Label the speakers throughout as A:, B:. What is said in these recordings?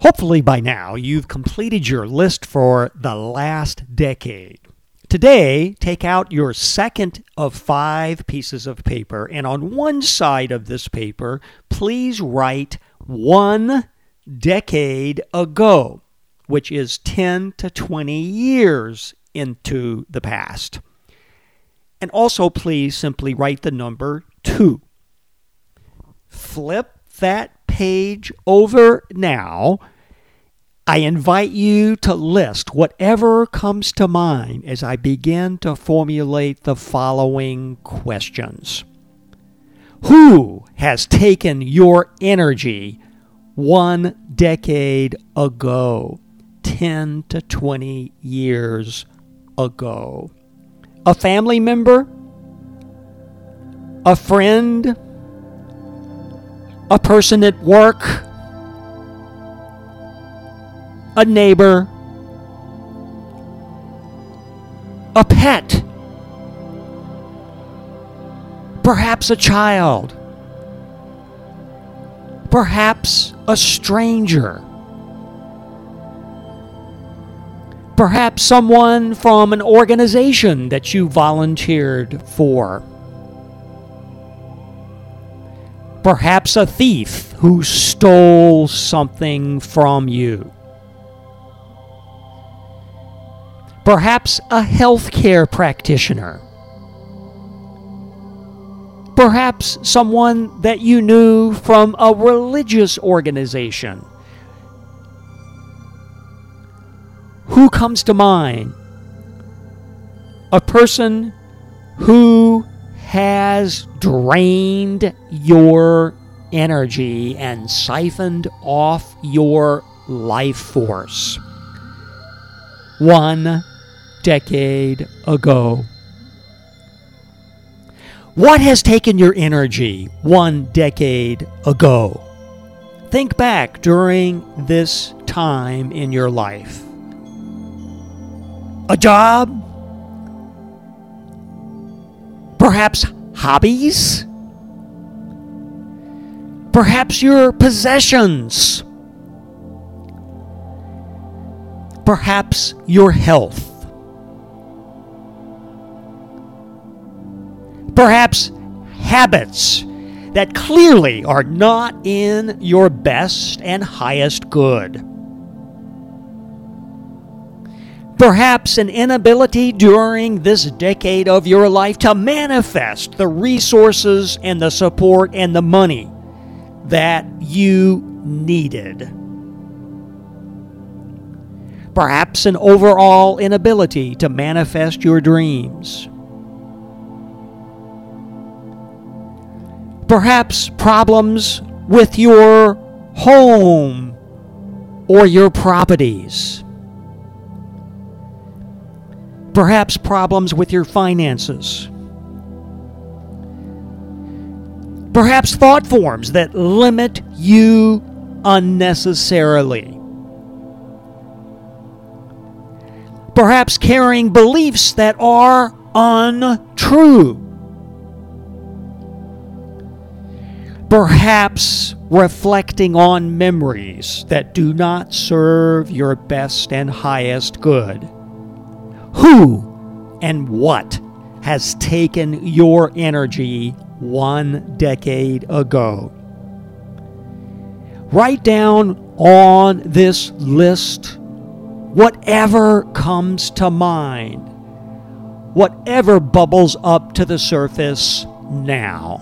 A: Hopefully by now you've completed your list for the last decade. Today, take out your second of 5 pieces of paper, and on one side of this paper, please write 1 decade ago, which is 10 to 20 years into the past. And also please simply write the number 2. Flip that page over now. I invite you to list whatever comes to mind as I begin to formulate the following questions. Who has taken your energy 1 decade ago, 10 to 20 years ago? A family member? A friend? A person at work? A neighbor? A pet? Perhaps a child? Perhaps a stranger? Perhaps someone from an organization that you volunteered for? Perhaps a thief who stole something from you. Perhaps a healthcare practitioner. Perhaps someone that you knew from a religious organization. Who comes to mind? A person who has drained your energy and siphoned off your life force 1 decade ago. What has taken your energy 1 decade ago? Think back during this time in your life. A job? Perhaps hobbies? Perhaps your possessions? Perhaps your health? Perhaps habits that clearly are not in your best and highest good? Perhaps an inability during this decade of your life to manifest the resources and the support and the money that you needed. Perhaps an overall inability to manifest your dreams. Perhaps problems with your home or your properties. Perhaps problems with your finances. Perhaps thought forms that limit you unnecessarily. Perhaps carrying beliefs that are untrue. Perhaps reflecting on memories that do not serve your best and highest good. Who and what has taken your energy 1 decade ago? Write down on this list whatever comes to mind, whatever bubbles up to the surface now.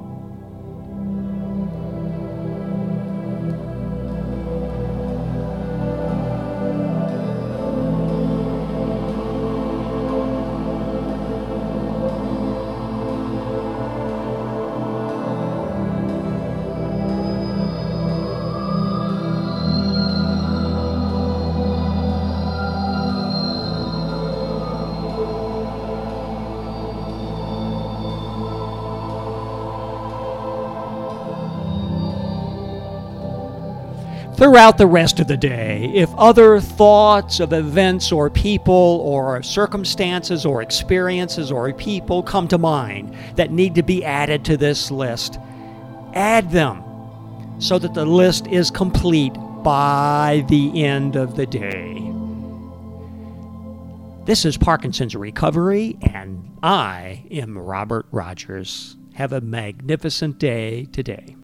A: Throughout the rest of the day, if other thoughts of events or people or circumstances or experiences or people come to mind that need to be added to this list, add them so that the list is complete by the end of the day. This is Parkinson's Recovery, and I am Robert Rogers. Have a magnificent day today.